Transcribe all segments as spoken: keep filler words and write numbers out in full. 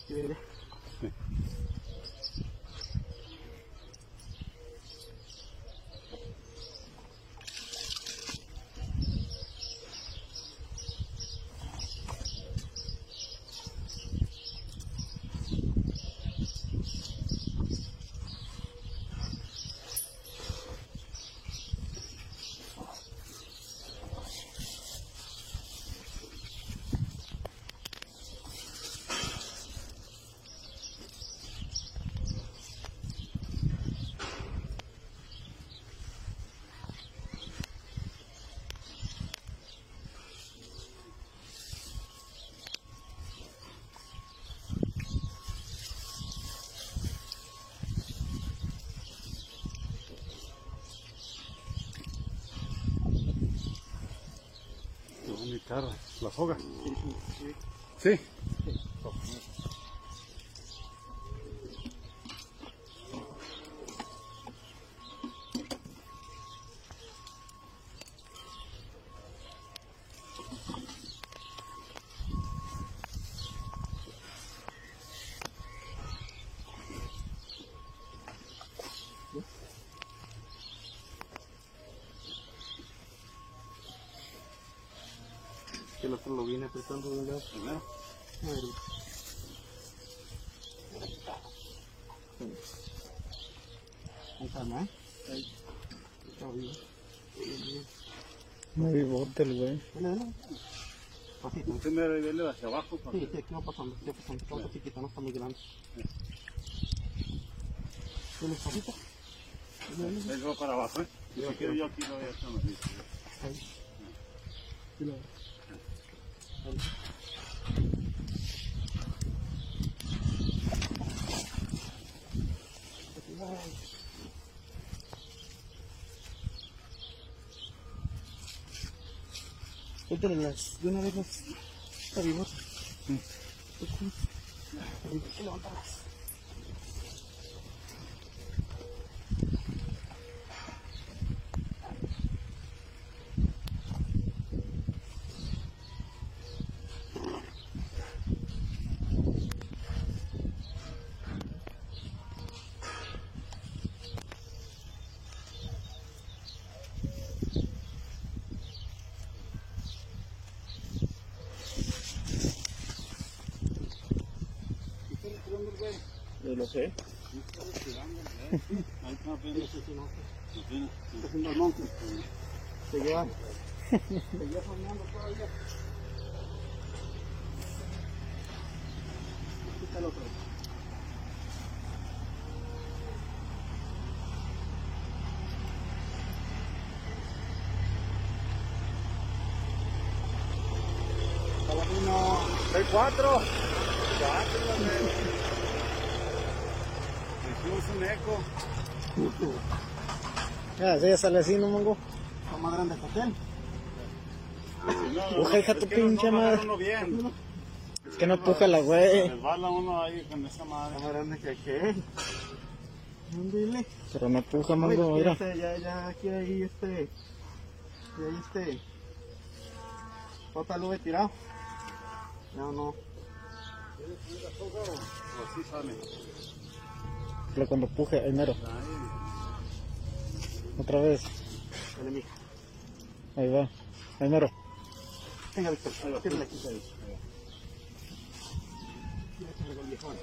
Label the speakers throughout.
Speaker 1: ¿Sí viene?
Speaker 2: Sí. Mi carro, la soga. Sí.
Speaker 1: Que el otro lo viene apretando de un lado.
Speaker 2: Primero.
Speaker 1: A ver. Ahí está, ¿no? Ahí. Está vivo. Bien, bien.
Speaker 3: Muy vivote el güey.
Speaker 1: Dale, dale. Pasito.
Speaker 2: Primero y verle hacia abajo.
Speaker 1: Sí, sí, aquí va pasando, aquí va pasando. Está un chiquito, no está muy grande. ¿Tienes pasito?
Speaker 2: Él va para abajo, ¿eh? Yo,
Speaker 1: Sí,
Speaker 2: quiero,
Speaker 1: sí.
Speaker 2: yo aquí lo voy a hacer más bien.
Speaker 1: Ahí. Sí, lo veo. Ahí. Suéltale las, de una vez las avivotas.
Speaker 2: Sí.
Speaker 1: Hay que levantarlas. Yo lo sé.
Speaker 2: Ahí está apenas. Apenas.
Speaker 1: Está haciendo el monte. Se lleva. Se lleva soñando todavía. Aquí está el otro. Paladino.
Speaker 2: Hay cuatro. Cuatro, hicimos un eco.
Speaker 3: Ah, sí, ya sale así, no mango.
Speaker 1: Está más grande que aquel.
Speaker 3: Puja, hija, tu pinche madre.
Speaker 2: Uno bien.
Speaker 3: Es que no puja la güey.
Speaker 2: Resbala uno ahí con esa
Speaker 1: Está
Speaker 2: madre.
Speaker 1: más grande que aquel. Dile.
Speaker 3: Pero no puja, mango,
Speaker 1: Oye,
Speaker 3: mira.
Speaker 1: este, ya, ya, aquí hay este. Y ahí este. Otra nube tirado. No, no.
Speaker 2: Así sale.
Speaker 3: Pero cuando puje, ahí mero.
Speaker 2: Ahí.
Speaker 3: Otra vez.
Speaker 1: Dale, mija.
Speaker 3: Ahí va. Ahí mero.
Speaker 1: Venga, Víctor. Tírale aquí, ahí. Tírale con el viejón.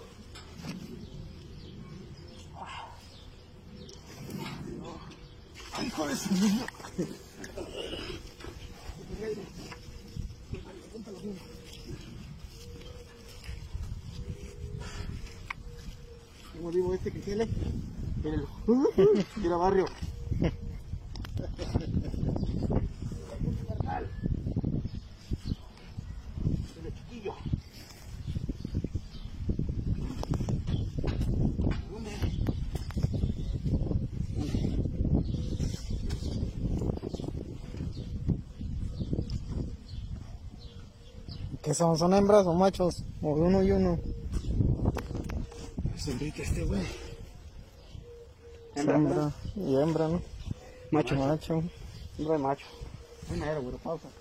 Speaker 1: Ay, con ese niño. Como digo, este que tiene. El. Tira barrio. Tiene chiquillo. ¿Dónde?
Speaker 3: ¿Qué son? ¿Son hembras o machos? O de uno y uno.
Speaker 1: Es Enrique este güey.
Speaker 3: Hembra. Y hembra, ¿no?
Speaker 1: Macho.
Speaker 3: Macho.
Speaker 1: Hembra de macho. Primero, güey, pausa.